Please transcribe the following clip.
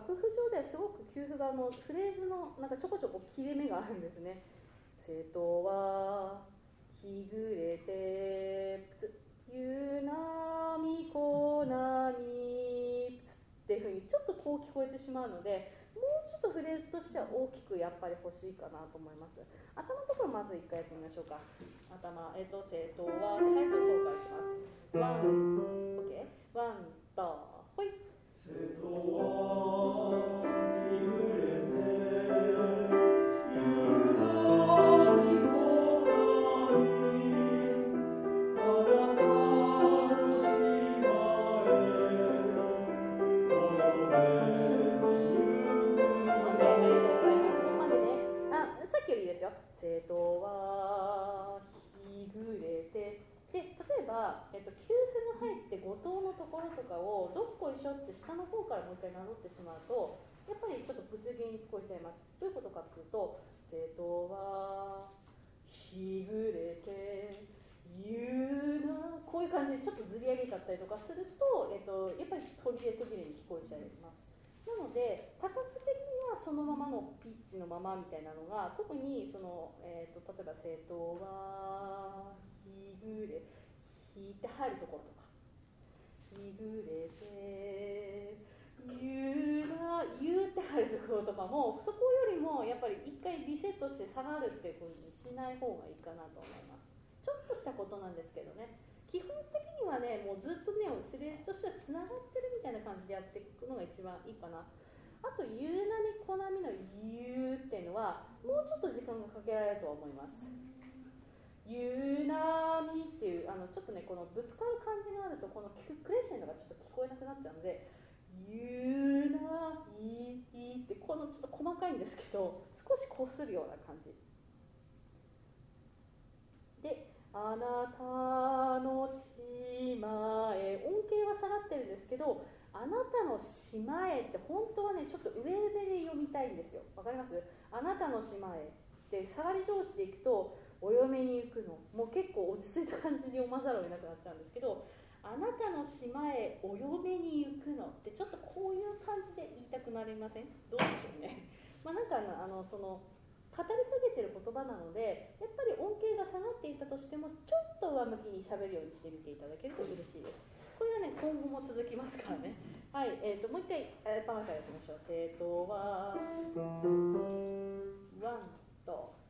楽譜上ではすごく休符がフレーズのなんかちょこちょこ切れ目があるんですね。瀬戸は日暮れてゆなみこなみっていうふうにちょっとこう聞こえてしまうので、もうちょっとフレーズとしては大きくやっぱり欲しいかなと思います。頭のところまず一回やってみましょうか。頭、瀬戸はで早く紹介します。ワン、OK、ワン、と、ほい。 瀬戸は日暮れてゆなみこなみ、あなたの島へお嫁に行く。 OK、ありがとうございます。ここまでね。さっきよりいいですよ。瀬戸は日暮れて。で、例えば、休符が入って五島のところとかをどっこいしょって下の方からもう一回名乗ってしまうと、やっぱりちょっとぶつ切りに聞こえちゃいます。どういうことかっていうと、瀬戸は日暮れてゆな、こういう感じでちょっとずり上げちゃったりとかすると、やっぱり途切れ途切れに聞こえちゃいます。なので高さ的にはそのままのピッチのままみたいなのが、特にその、例えば瀬戸は日暮れ、日って入るところとか、日暮れてゆな、ゆって入るところとかも、そこよりもやっぱり一回リセットして下がるっていう風にしない方がいいかなと思います。ちょっとしたことなんですけどね。基本的にはね、もうずっとね、フレーズとしてはつながってるみたいな感じでやっていくのが一番いいかな。あと、ゆなみこなみのゆっていうのは、もうちょっと時間がかけられるとは思います。ゆなみっていう、ちょっとね、このぶつかる感じがあると、このクレッシェンドがちょっと聞こえなくなっちゃうので、ゆないって、このちょっと細かいんですけど、少しこするような感じ。で、あなたの島へ、音形は下がってるんですけど、あなたの島へって本当はね、ちょっと上目で読みたいんですよ。わかります？あなたの島へって下がり上司でいくと、お嫁に行くの、もう結構落ち着いた感じで読まざるを得なくなっちゃうんですけど、あなたの島へお嫁に行くのってちょっとこういう感じで言いたくなりません？どうでしょうね。なんかその語りかけてる言葉なので、やっぱり音形が下がっていたとしても、ちょっと上向きにしゃべるようにしてみていただけると嬉しいです。これはね、今後も続きますからね。はい、もう一回頭からやってみましょう。瀬戸はワンと